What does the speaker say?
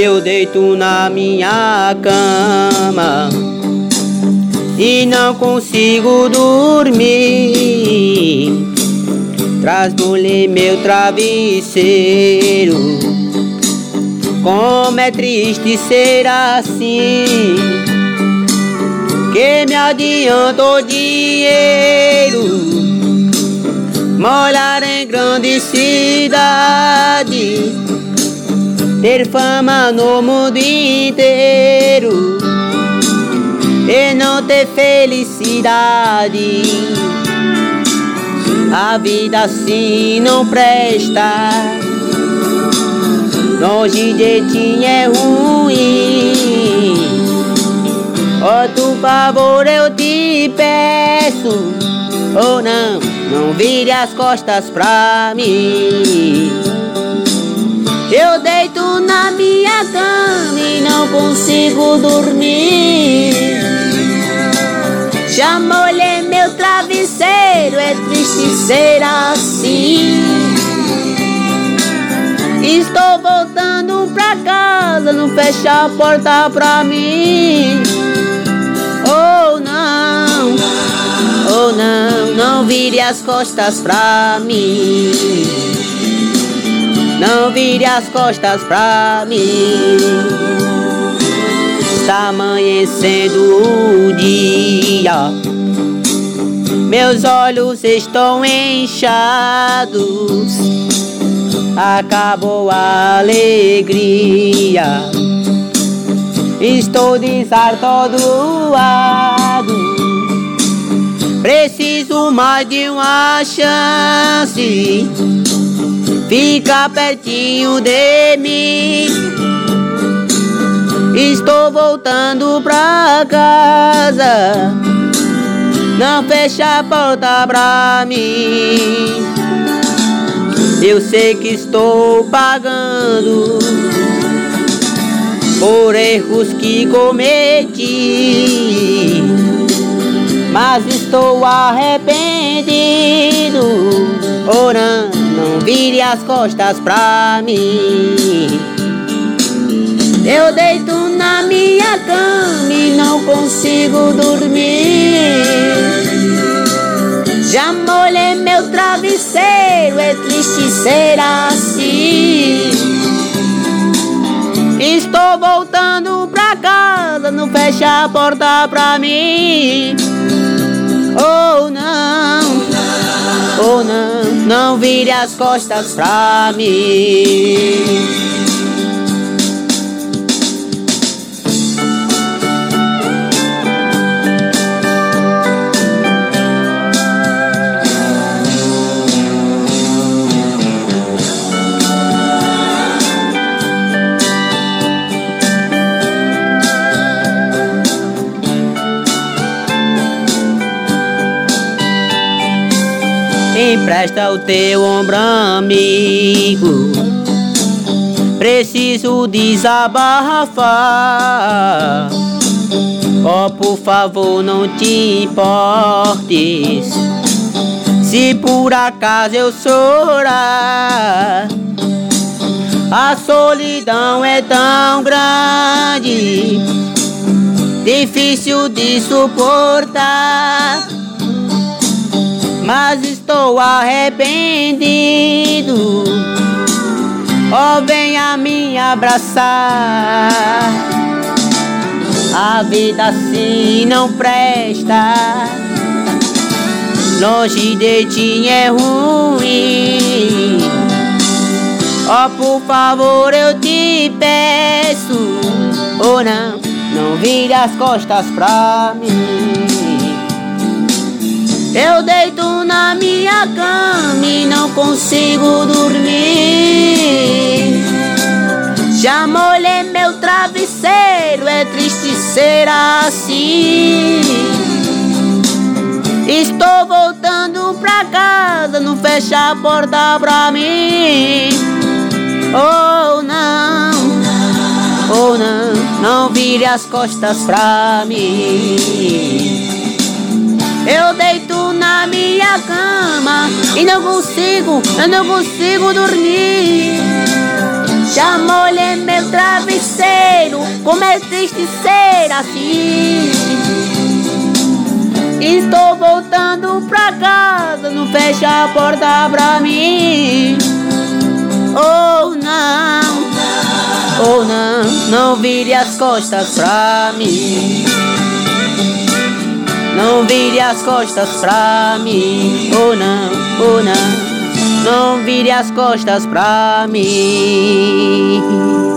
Eu deito na minha cama e não consigo dormir. Traz-lhe meu travesseiro. Como é triste ser assim, que me adianta o dinheiro, morar em grande cidade, ter fama no mundo inteiro e não ter felicidade. A vida assim não presta, longe de ti é ruim. Ó, tu favor eu te peço, ou não vire as costas pra mim. Eu deito na minha cama e não consigo dormir. Já molhei meu travesseiro, é triste ser assim. Estou voltando pra casa, não fecha a porta pra mim. Oh não vire as costas pra mim. Não vire as costas pra mim. Está amanhecendo o dia, meus olhos estão inchados, acabou a alegria, estou desartodoado. Preciso mais de uma chance, fica pertinho de mim. Estou voltando pra casa, não fecha a porta pra mim. Eu sei que estou pagando por erros que cometi, mas estou arrependido. Oh não vire as costas pra mim. Eu deito na minha cama e não consigo dormir. Já molhei meu travesseiro, é triste ser assim. Estou voltando pra casa, não fecha a porta pra mim. Oh não vire as costas pra mim. Empresta o teu ombro, amigo, preciso desabafar. Oh, por favor, não te importes se por acaso eu chorar. A solidão é tão grande, difícil de suportar, mas estou arrependido. Oh, venha me abraçar. A vida assim não presta, longe de ti é ruim. Oh, por favor eu te peço, oh não vire as costas pra mim. Eu deito na minha cama e não consigo dormir. Já molhei meu travesseiro, é triste ser assim. Estou voltando pra casa, não fecha a porta pra mim. Oh não vire as costas pra mim. Eu deito na minha cama e eu não consigo dormir. Já molhei meu travesseiro, como é triste ser assim. Estou voltando pra casa, não fecha a porta pra mim. Oh não, oh não, não vire as costas pra mim. Não vire as costas pra mim. Oh não, não vire as costas pra mim.